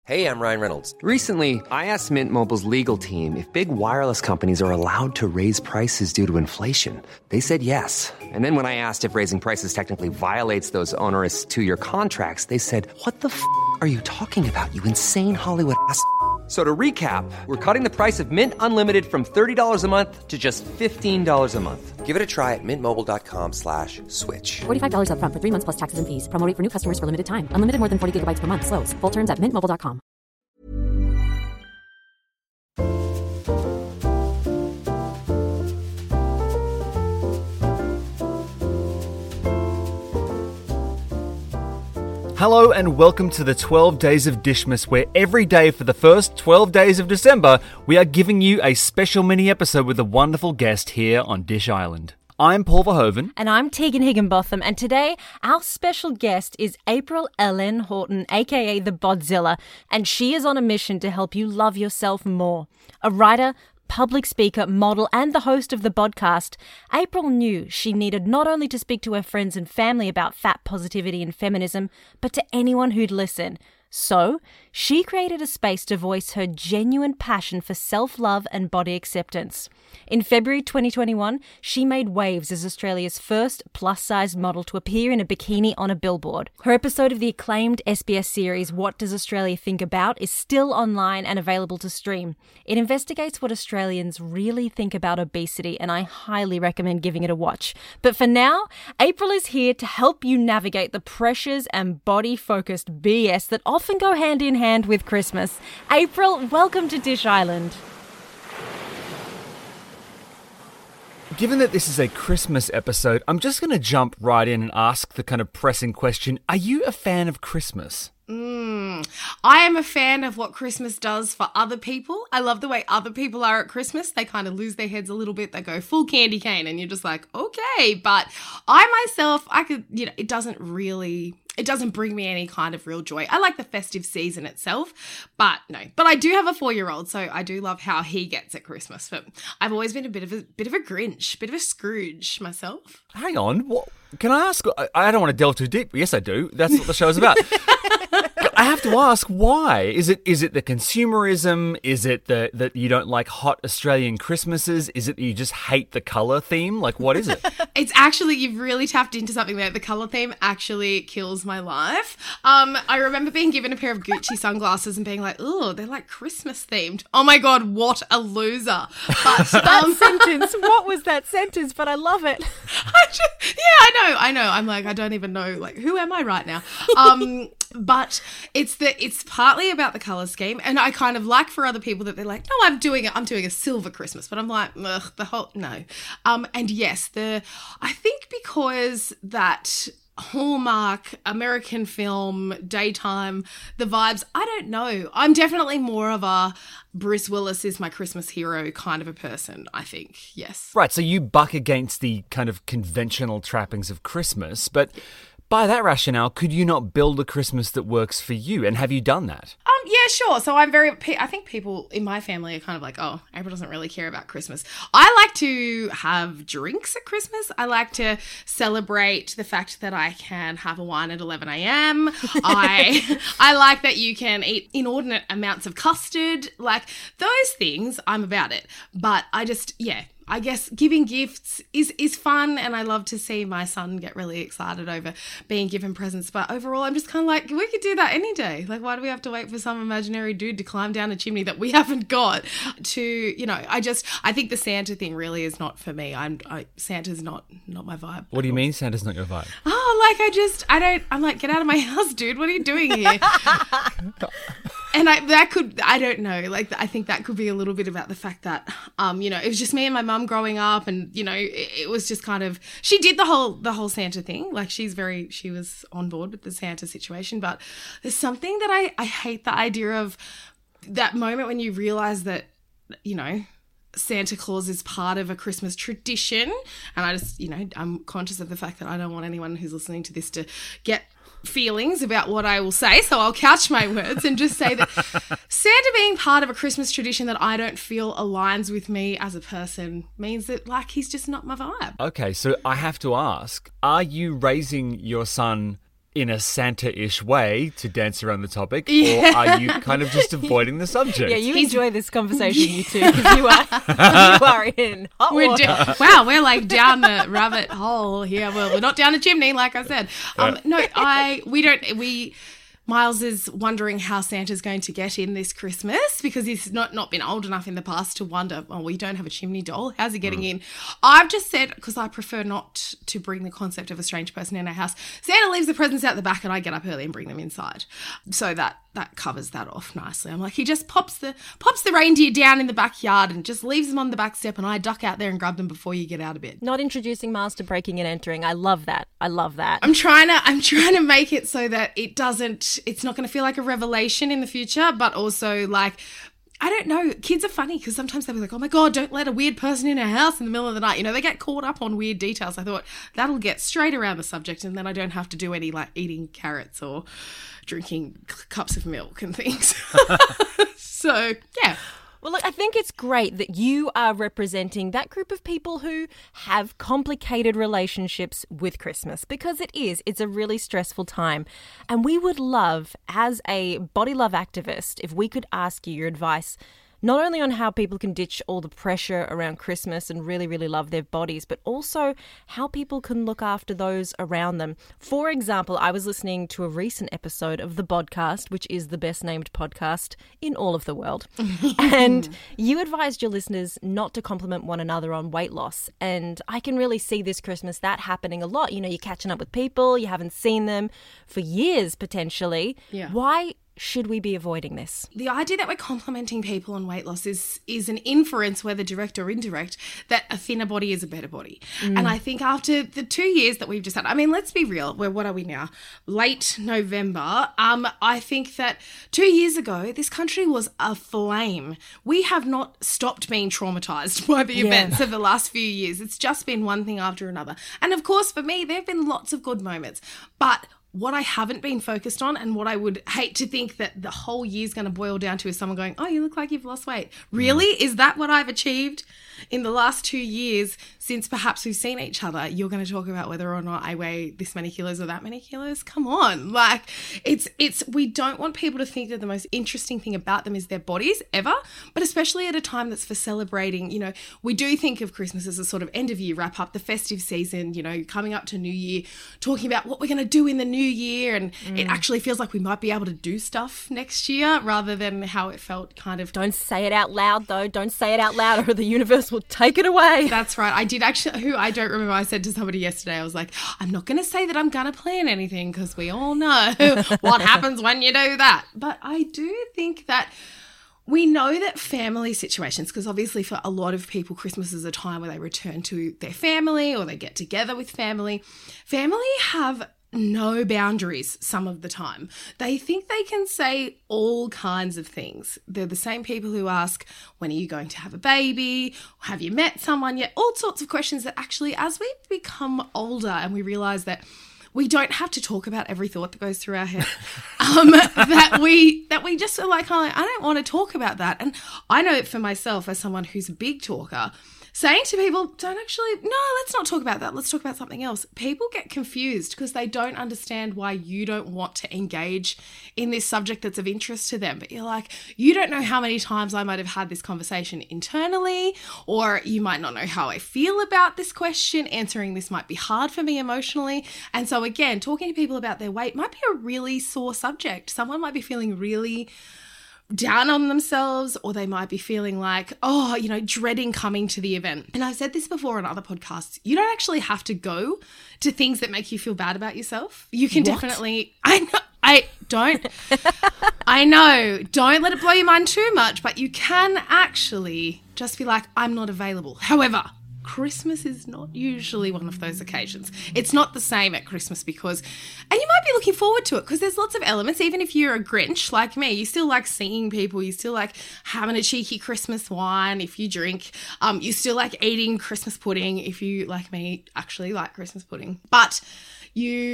Hey, I'm Ryan Reynolds. Recently, I asked Mint Mobile's legal team if big wireless companies are allowed to raise prices due to inflation. They said yes. And then when I asked if raising prices technically violates those onerous two-year contracts, they said, "What the f*** are you talking about, you insane Hollywood ass?" So to recap, we're cutting the price of Mint Unlimited from $30 a month to just $15 a month. Give it a try at mintmobile.com/switch. $45 up front for 3 months plus taxes and fees. Promo rate for new customers for limited time. Unlimited more than 40 gigabytes per month. Slows full terms at mintmobile.com. Hello and welcome to the 12 Days of Dishmas, where every day for the first 12 days of December, we are giving you a special mini episode with a wonderful guest here on Dish Island. I'm Paul Verhoeven. And I'm Tegan Higginbotham, and today our special guest is April Ellen Horton, aka the Bodzilla, and she is on a mission to help you love yourself more. A writer, public speaker, model, and the host of the podcast, April knew she needed not only to speak to her friends and family about fat positivity and feminism, but to anyone who'd listen. So, she created a space to voice her genuine passion for self-love and body acceptance. In February 2021, she made waves as Australia's first plus-size model to appear in a bikini on a billboard. Her episode of the acclaimed SBS series What Does Australia Think About is still online and available to stream. It investigates what Australians really think about obesity, and I highly recommend giving it a watch. But for now, April is here to help you navigate the pressures and body-focused BS that often go hand in hand with Christmas. April, welcome to Dish Island. Given that this is a Christmas episode, I'm just going to jump right in and ask the kind of pressing question, are you a fan of Christmas? I am a fan of what Christmas does for other people. I love the way other people are at Christmas. They kind of lose their heads a little bit. They go full candy cane and you're just like, okay. But I myself, it doesn't bring me any kind of real joy. I like the festive season itself, but no. But I do have a 4-year-old, so I do love how he gets at Christmas. But I've always been a bit of a Grinch, bit of a Scrooge myself. Hang on, what? Can I ask? I don't want to delve too deep. Yes, I do. That's what the show's about. I have to ask, why? Is it the consumerism? Is it that you don't like hot Australian Christmases? Is it that you just hate the colour theme? Like, what is it? It's actually, you've really tapped into something there. The colour theme actually kills my life. I remember being given a pair of Gucci sunglasses and being like, oh, they're like Christmas themed. Oh my God, what a loser. But That sentence, what was that sentence? But I love it. I know. I'm like, I don't even know, like, who am I right now? But it's partly about the colour scheme, and I kind of like for other people that they're like, no, I'm doing a silver Christmas, but I'm like, ugh, no. And yes, I think because that Hallmark, American film, daytime, the vibes, I don't know. I'm definitely more of a Bruce Willis is my Christmas hero kind of a person, I think, yes. Right, so you buck against the kind of conventional trappings of Christmas, but by that rationale, could you not build a Christmas that works for you? And have you done that? Yeah, sure. So I think people in my family are kind of like, oh, April doesn't really care about Christmas. I like to have drinks at Christmas. I like to celebrate the fact that I can have a wine at 11 a.m. I like that you can eat inordinate amounts of custard. Like those things, I'm about it. But I guess giving gifts is fun, and I love to see my son get really excited over being given presents. But overall, I'm just kind of like, we could do that any day. Like, why do we have to wait for some imaginary dude to climb down a chimney that we haven't got to, I think the Santa thing really is not for me. Santa's not my vibe. What do you mean Santa's not your vibe? I'm like, get out of my house, dude. What are you doing here? And I don't know, like, I think that could be a little bit about the fact that, it was just me and my mum growing up, and, it was just kind of, she did the whole Santa thing. Like, she was on board with the Santa situation, but there's something that I hate the idea of that moment when you realize that, Santa Claus is part of a Christmas tradition. And I just, I'm conscious of the fact that I don't want anyone who's listening to this to get feelings about what I will say, so I'll couch my words and just say that Santa being part of a Christmas tradition that I don't feel aligns with me as a person means that, like, he's just not my vibe. Okay, so I have to ask, are you raising your son in a Santa-ish way to dance around the topic, Yeah. or are you kind of just avoiding the subject? Yeah, you enjoy this conversation, you two, because you are in hot water. Wow, we're like down the rabbit hole here. Well, we're not down the chimney, like I said. Miles is wondering how Santa's going to get in this Christmas because he's not been old enough in the past to wonder, oh, we don't have a chimney doll. How's he getting in? I've just said, because I prefer not to bring the concept of a strange person in our house, Santa leaves the presents out the back and I get up early and bring them inside. So that covers that off nicely. I'm like, he just pops the reindeer down in the backyard and just leaves them on the back step and I duck out there and grab them before you get out of bed. Not introducing Miles to breaking and entering. I love that. I'm trying to make it so that it's not going to feel like a revelation in the future, but also like, I don't know, kids are funny because sometimes they'll be like, oh my God, don't let a weird person in our house in the middle of the night. You know, they get caught up on weird details. I thought that'll get straight around the subject and then I don't have to do any like eating carrots or drinking cups of milk and things. So, yeah. Well, look, I think it's great that you are representing that group of people who have complicated relationships with Christmas because it's a really stressful time. And we would love, as a body love activist, if we could ask you your advice not only on how people can ditch all the pressure around Christmas and really, really love their bodies, but also how people can look after those around them. For example, I was listening to a recent episode of The Bodcast, which is the best named podcast in all of the world. And you advised your listeners not to compliment one another on weight loss. And I can really see this Christmas that happening a lot. You know, you're catching up with people, you haven't seen them for years potentially. Yeah. Why should we be avoiding this? The idea that we're complimenting people on weight loss is an inference, whether direct or indirect, that a thinner body is a better body. And I think after the 2 years that we've just had, I mean, let's be real, what are we now? Late November. I think that 2 years ago, this country was aflame. We have not stopped being traumatized by the events of the last few years. It's just been one thing after another. And of course, for me, there have been lots of good moments. But what I haven't been focused on and what I would hate to think that the whole year's going to boil down to is someone going, oh, you look like you've lost weight. Really? Is that what I've achieved in the last 2 years since perhaps we've seen each other? You're going to talk about whether or not I weigh this many kilos or that many kilos? Come on. Like, we don't want people to think that the most interesting thing about them is their bodies ever, but especially at a time that's for celebrating. You know, we do think of Christmas as a sort of end of year wrap up, the festive season, you know, coming up to New Year, talking about what we're going to do in the new year, and it actually feels like we might be able to do stuff next year rather than how it felt kind of. Don't say it out loud though. Don't say it out loud or the universe will take it away. That's right. I did actually, I don't remember, I said to somebody yesterday, I was like, I'm not going to say that I'm going to plan anything because we all know what happens when you do that. But I do think that we know that family situations, because obviously for a lot of people, Christmas is a time where they return to their family or they get together with family. Family have no boundaries some of the time. They think they can say all kinds of things. They're the same people who ask, when are you going to have a baby? Have you met someone yet? All sorts of questions that actually, as we become older and we realize that we don't have to talk about every thought that goes through our head, that we just are like, I don't want to talk about that. And I know it for myself as someone who's a big talker, saying to people, let's not talk about that. Let's talk about something else. People get confused because they don't understand why you don't want to engage in this subject that's of interest to them. But you're like, you don't know how many times I might have had this conversation internally, or you might not know how I feel about this question. Answering this might be hard for me emotionally. And so again, talking to people about their weight might be a really sore subject. Someone might be feeling really down on themselves, or they might be feeling like, dreading coming to the event. And I've said this before on other podcasts, you don't actually have to go to things that make you feel bad about yourself. You can definitely, don't let it blow your mind too much, but you can actually just be like, I'm not available. However, Christmas is not usually one of those occasions. It's not the same at Christmas and you might be looking forward to it because there's lots of elements. Even if you're a Grinch like me, you still like seeing people, you still like having a cheeky Christmas wine if you drink, you still like eating Christmas pudding if you, like me, actually like Christmas pudding. But you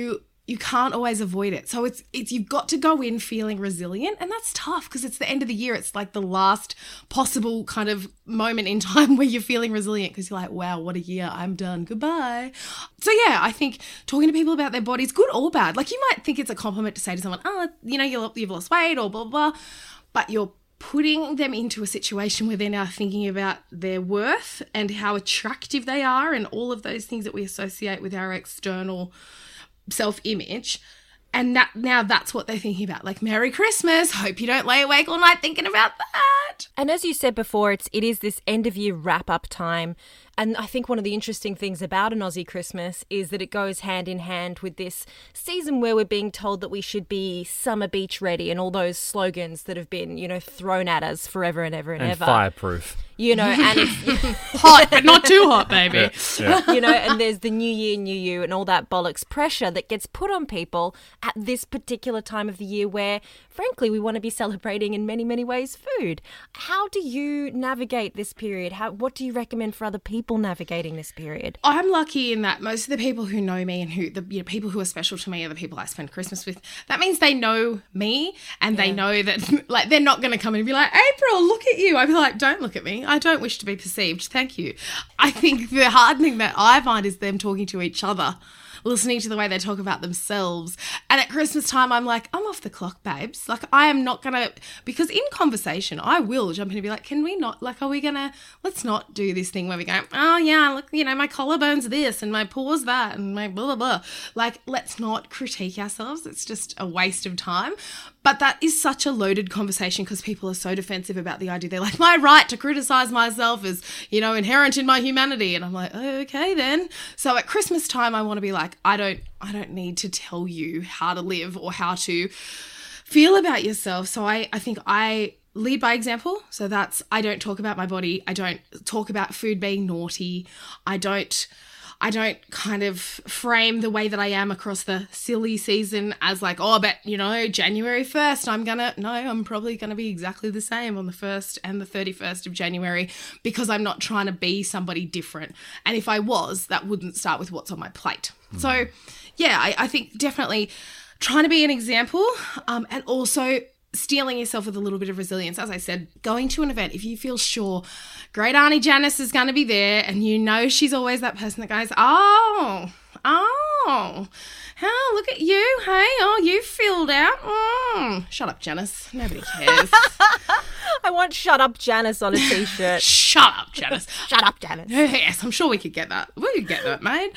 you can't always avoid it. So it's you've got to go in feeling resilient, and that's tough because it's the end of the year. It's like the last possible kind of moment in time where you're feeling resilient because you're like, wow, what a year, I'm done, goodbye. So yeah, I think talking to people about their bodies, good or bad, like you might think it's a compliment to say to someone, oh, you know, you've lost weight or blah, blah, blah, but you're putting them into a situation where they're now thinking about their worth and how attractive they are and all of those things that we associate with our external self-image. And now that's what they're thinking about. Like, Merry Christmas. Hope you don't lay awake all night thinking about that. And as you said before, it is this end of year wrap up time. And I think one of the interesting things about an Aussie Christmas is that it goes hand in hand with this season where we're being told that we should be summer beach ready and all those slogans that have been, you know, thrown at us forever and ever and ever. Fireproof. You know, and it's hot, but not too hot, baby. Yeah. You know, and there's the new year, new you and all that bollocks pressure that gets put on people at this particular time of the year where, frankly, we want to be celebrating in many, many ways food. How do you navigate this period? What do you recommend for other people navigating this period? I'm lucky in that most of the people who know me and people who are special to me are the people I spend Christmas with. That means they know me and they know that, like, they're not going to come in and be like, April, look at you. I'd be like, don't look at me. I don't wish to be perceived. Thank you. I think the hard thing that I find is them talking to each other, listening to the way they talk about themselves. And at Christmas time, I'm like, I'm off the clock, babes. Like, I am not going to, because in conversation, I will jump in and be like, can we not, like, let's not do this thing where we go, oh yeah, look, you know, my collarbone's this and my paws that and my blah, blah, blah. Like, let's not critique ourselves. It's just a waste of time. But that is such a loaded conversation because people are so defensive about the idea. They're like, my right to criticize myself is, you know, inherent in my humanity. And I'm like, okay then. So at Christmas time, I want to be like, I don't need to tell you how to live or how to feel about yourself. So I think I lead by example. So that's, I don't talk about my body. I don't talk about food being naughty. I don't kind of frame the way that I am across the silly season as like, oh, but, you know, January 1st, I'm probably going to be exactly the same on the 1st and the 31st of January because I'm not trying to be somebody different. And if I was, that wouldn't start with what's on my plate. So, yeah, I think definitely trying to be an example and also steeling yourself with a little bit of resilience. As I said, going to an event, if you feel sure great Auntie Janice is going to be there and you know she's always that person that goes, oh, look at you, hey, oh, you filled out. Shut up, Janice. Nobody cares. I want Shut Up Janice on a t-shirt. Shut up, Janice. Shut up, Janice. Yes, I'm sure we could get that. We could get that, mate.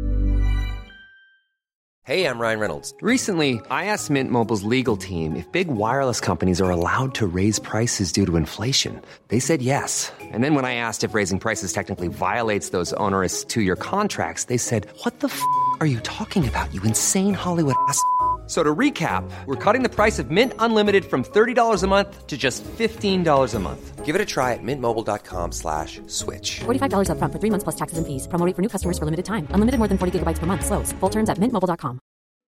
Hey, I'm Ryan Reynolds. Recently, I asked Mint Mobile's legal team if big wireless companies are allowed to raise prices due to inflation. They said yes. And then when I asked if raising prices technically violates those onerous 2-year contracts, they said, what the f*** are you talking about, you insane Hollywood ass f- So to recap, we're cutting the price of Mint Unlimited from $30 a month to just $15 a month. Give it a try at mintmobile.com/switch. $45 up front for 3 months plus taxes and fees. Promo rate for new customers for limited time. Unlimited more than 40 gigabytes per month. Slows full terms at mintmobile.com.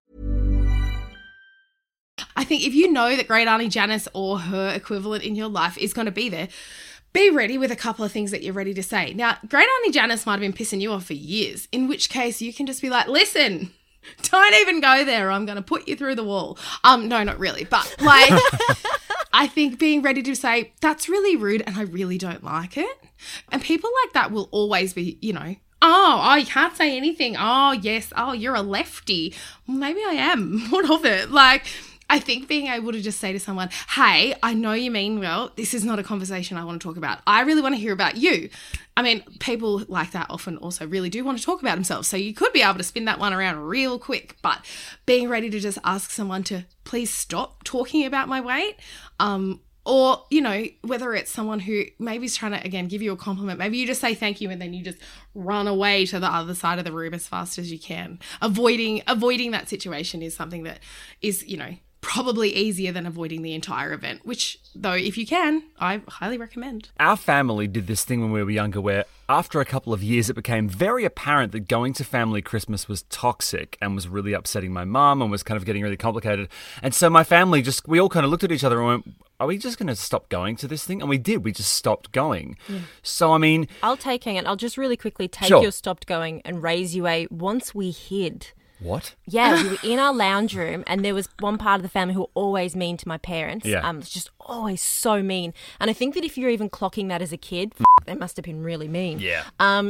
I think if you know that great Auntie Janice or her equivalent in your life is going to be there, be ready with a couple of things that you're ready to say. Now, great Auntie Janice might have been pissing you off for years, in which case you can just be like, listen, don't even go there. I'm going to put you through the wall. No, not really. But like, I think being ready to say, that's really rude and I really don't like it. And people like that will always be, you know, oh, you can't say anything. Oh, yes. Oh, you're a lefty. Well, maybe I am. What of it? Like, I think being able to just say to someone, hey, I know you mean well. This is not a conversation I want to talk about. I really want to hear about you. I mean, people like that often also really do want to talk about themselves. So you could be able to spin that one around real quick. But being ready to just ask someone to please stop talking about my weight, or, you know, whether it's someone who maybe is trying to, again, give you a compliment. Maybe you just say thank you and then you just run away to the other side of the room as fast as you can. Avoiding that situation is something that is, you know, probably easier than avoiding the entire event, which, though, if you can, I highly recommend. Our family did this thing when we were younger where after a couple of years it became very apparent that going to family Christmas was toxic and was really upsetting my mum and was kind of getting really complicated. And so my family we all kind of looked at each other and went, are we just going to stop going to this thing? And we did. We just stopped going. Yeah. So, I mean... I'll just really quickly take Sure. your stopped going and raise you a once we hid. What? Yeah, we were in our lounge room, and there was one part of the family who were always mean to my parents. Yeah. Just always so mean. And I think that if you're even clocking that as a kid, they must have been really mean. Yeah.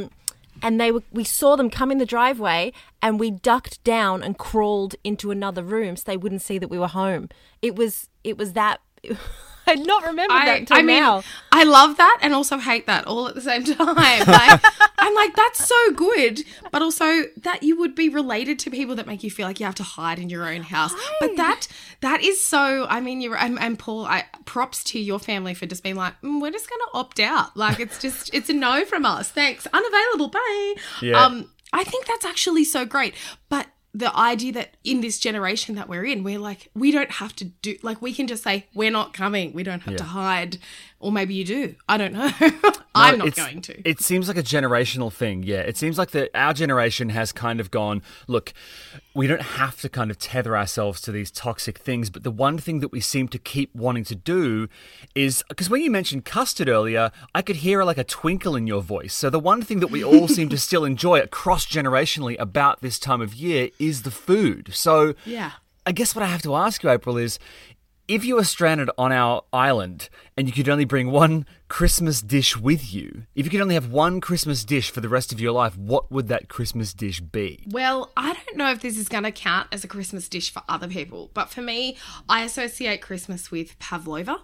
And we saw them come in the driveway, and we ducked down and crawled into another room so they wouldn't see that we were home. It was that. I'd not remembered that until now. I love that and also hate that all at the same time. I'm like, that's so good, but also that you would be related to people that make you feel like you have to hide in your own house. But that is so. I mean, and Paul, props to your family for just being like, we're just going to opt out. Like it's a no from us. Thanks, unavailable. Bye. Yeah. I think that's actually so great, but the idea that in this generation that we're in, we're like, we don't have to do, like, we can just say, we're not coming. We don't have to hide. Or maybe you do. I don't know. I'm not going to. It seems like a generational thing, yeah. It seems like our generation has kind of gone, look, we don't have to kind of tether ourselves to these toxic things, but the one thing that we seem to keep wanting to do is, because when you mentioned custard earlier, I could hear like a twinkle in your voice. So the one thing that we all seem to still enjoy cross-generationally about this time of year is the food. So yeah. I guess what I have to ask you, April, is if you were stranded on our island and you could only bring one Christmas dish with you, if you could only have one Christmas dish for the rest of your life, what would that Christmas dish be? Well, I don't know if this is going to count as a Christmas dish for other people, but for me, I associate Christmas with pavlova.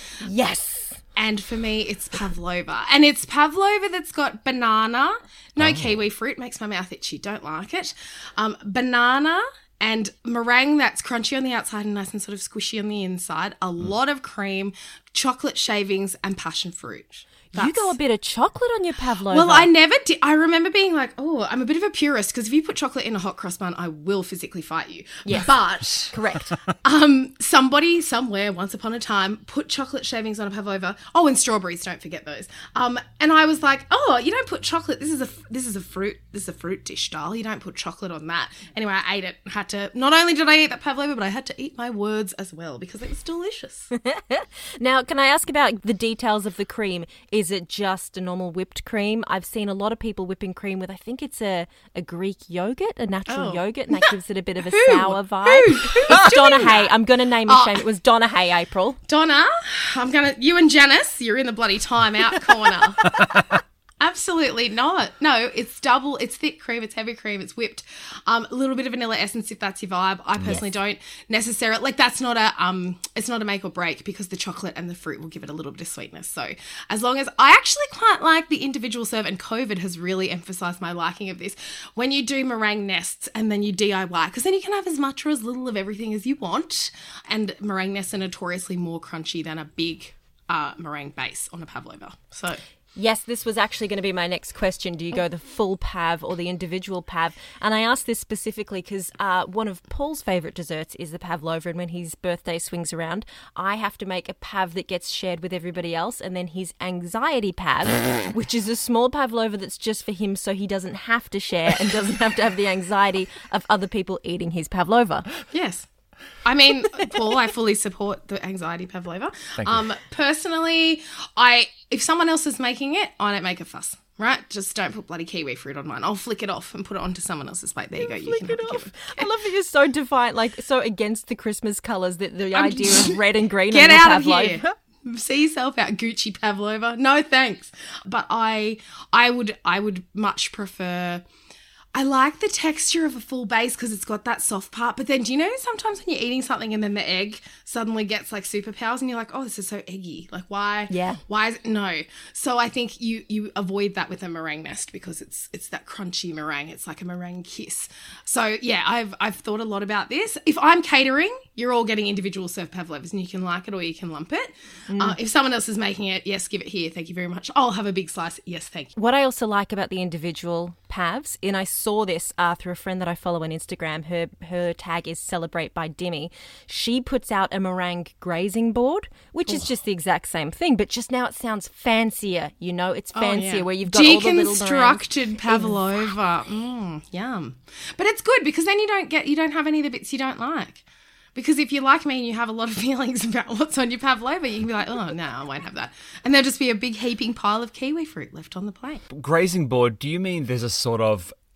Yes. And for me, it's pavlova. And it's pavlova that's got banana, no kiwi fruit, makes my mouth itchy, don't like it. Banana and meringue that's crunchy on the outside and nice and sort of squishy on the inside, a lot of cream, chocolate shavings, and passion fruit. You go a bit of chocolate on your pavlova. Well, I never did. I remember being like, oh, I'm a bit of a purist because if you put chocolate in a hot cross bun, I will physically fight you. Yes. But correct. Somebody somewhere once upon a time put chocolate shavings on a pavlova. Oh, and strawberries, don't forget those. And I was like, oh, you don't put chocolate. This is a fruit dish, doll. You don't put chocolate on that. Anyway, I ate it. Not only did I eat that pavlova, but I had to eat my words as well because it was delicious. Now, can I ask about the details of the cream? Is it just a normal whipped cream? I've seen a lot of people whipping cream with, I think it's a Greek yogurt, a natural yogurt, and that gives it a bit of a sour vibe. It's Donna Hay. I'm going to name and shame. It was Donna Hay, April. Donna, you and Janice, you're in the bloody timeout corner. Absolutely not. No, it's thick cream, it's heavy cream, it's whipped. A little bit of vanilla essence if that's your vibe. I personally don't necessarily, like that's not it's not a make or break because the chocolate and the fruit will give it a little bit of sweetness. So as long as, I actually quite like the individual serve, and COVID has really emphasised my liking of this, when you do meringue nests and then you DIY, because then you can have as much or as little of everything as you want, and meringue nests are notoriously more crunchy than a big meringue base on a pavlova. So... Yes, this was actually going to be my next question. Do you go the full pav or the individual pav? And I asked this specifically because one of Paul's favourite desserts is the pavlova, and when his birthday swings around, I have to make a pav that gets shared with everybody else, and then his anxiety pav, which is a small pavlova that's just for him so he doesn't have to share and doesn't have to have the anxiety of other people eating his pavlova. Yes. I mean, Paul, I fully support the anxiety pavlova. Thank you. Personally, if someone else is making it, I don't make a fuss, right? Just don't put bloody kiwi fruit on mine. I'll flick it off and put it onto someone else's plate. There you go. You can flick it off. I love that you're so defiant, like so against the Christmas colours, that the idea of red and green Get on your out pavlova. of here. See yourself out, Gucci pavlova. No, thanks. But I would much prefer... I like the texture of a full base because it's got that soft part. But then do you know sometimes when you're eating something and then the egg suddenly gets like superpowers and you're like, oh, this is so eggy. Like why? Yeah. Why is it? No. So I think you avoid that with a meringue nest because it's that crunchy meringue. It's like a meringue kiss. So yeah, I've thought a lot about this. If I'm catering, you're all getting individual serve pavlovas and you can like it or you can lump it. If someone else is making it, yes, give it here. Thank you very much. I'll have a big slice. Yes, thank you. What I also like about the individual pavs, and I saw this through a friend that I follow on Instagram, her tag is Celebrate by Dimmy. She puts out a meringue grazing board, which is just the exact same thing, but just now it sounds fancier, you know, it's fancier where you've got all the little deconstructed pavlova. Yum. But it's good because then you don't have any of the bits you don't like. Because if you're like me and you have a lot of feelings about what's on your pavlova, you can be like, oh, no, I won't have that. And there'll just be a big heaping pile of kiwi fruit left on the plate. Grazing board, do you mean there's a sort of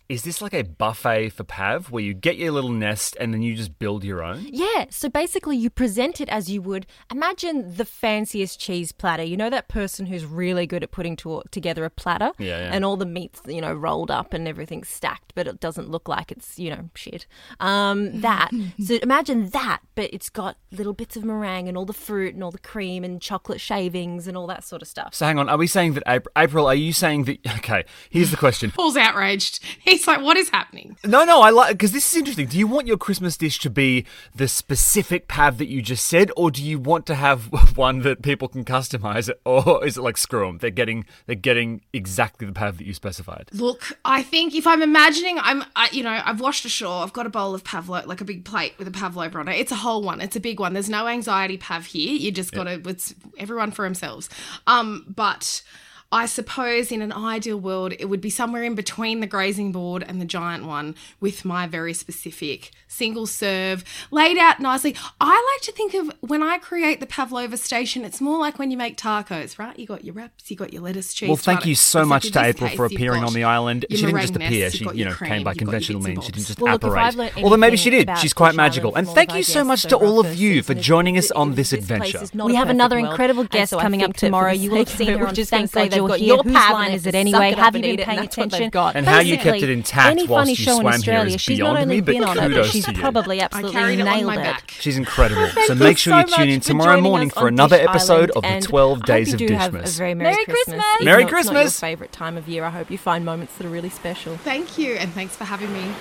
Is this like a buffet for Pav where you get your little nest and then you just build your own? Yeah, so basically you present it as you would. Imagine the fanciest cheese platter. You know that person who's really good at putting together a platter? Yeah. And all the meat's, rolled up and everything's stacked, but it doesn't look like it's, shit. That. So imagine that, but it's got little bits of meringue and all the fruit and all the cream and chocolate shavings and all that sort of stuff. So hang on, are we saying that April, are you saying that... Okay, here's the question. Paul's outraged. He's like, what is happening? No, I like, because this is interesting. Do you want your Christmas dish to be the specific Pav that you just said, or do you want to have one that people can customize it, or is it like screw them? They're getting exactly the Pav that you specified. Look, I think if I'm imagining, I've washed ashore. I've got a bowl of pavlova, like a big plate with a pavlova on it. It's a whole one. It's a big one. There's no anxiety Pav here. You just got to. It's everyone for themselves. But I suppose in an ideal world, it would be somewhere in between the grazing board and the giant one with my very specific single serve laid out nicely. I like to think of when I create the pavlova station, it's more like when you make tacos, right? You got your wraps, you got your lettuce, cheese. Well, thank you so much to April for you've appearing got on the island. your She didn't just meringue appear. nest, She, you've got your came cream, by you've got your conventional bits and means. She didn't bobs. just Well, look, if I've apparate. learnt Although maybe she anything did. about She's quite Shana magical. from And all thank of you our so guests much so to all of far you first for season, joining us on this place adventure. is not We a have perfect another world, incredible and guest so I coming up think for the tomorrow. You will have sake seen of it, her we're on just Thank gonna say God You're they've got Here. your Whose Pav line and is it suck anyway? it up Have and you eat been it, and paying that's what they've attention? got. And how you kept it Basically, intact any whilst funny you show in swam here Australia, is she's not beyond only me, but been on it, but kudos she's to you. probably I absolutely carried it on nailed my it. back. She's incredible. So Thank make sure so you tune in much for tomorrow joining morning us for on another Dish episode Island, of the and 12 I Days hope of you do have a Dishmas. very Merry Merry Christmas. Christmas. Even Merry though it's not your Christmas. favourite time of year, I hope you find moments that are really special. Thank you, and thanks for having me.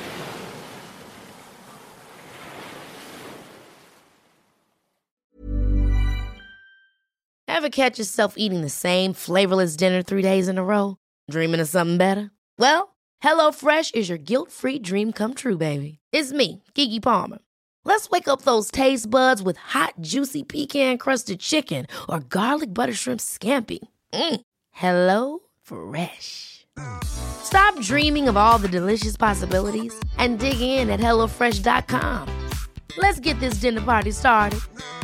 Ever catch yourself eating the same flavorless dinner 3 days in a row? Dreaming of something better? Well, HelloFresh is your guilt-free dream come true, baby. It's me, Keke Palmer. Let's wake up those taste buds with hot, juicy pecan-crusted chicken or garlic butter shrimp scampi. Hello Fresh. Stop dreaming of all the delicious possibilities and dig in at HelloFresh.com. Let's get this dinner party started.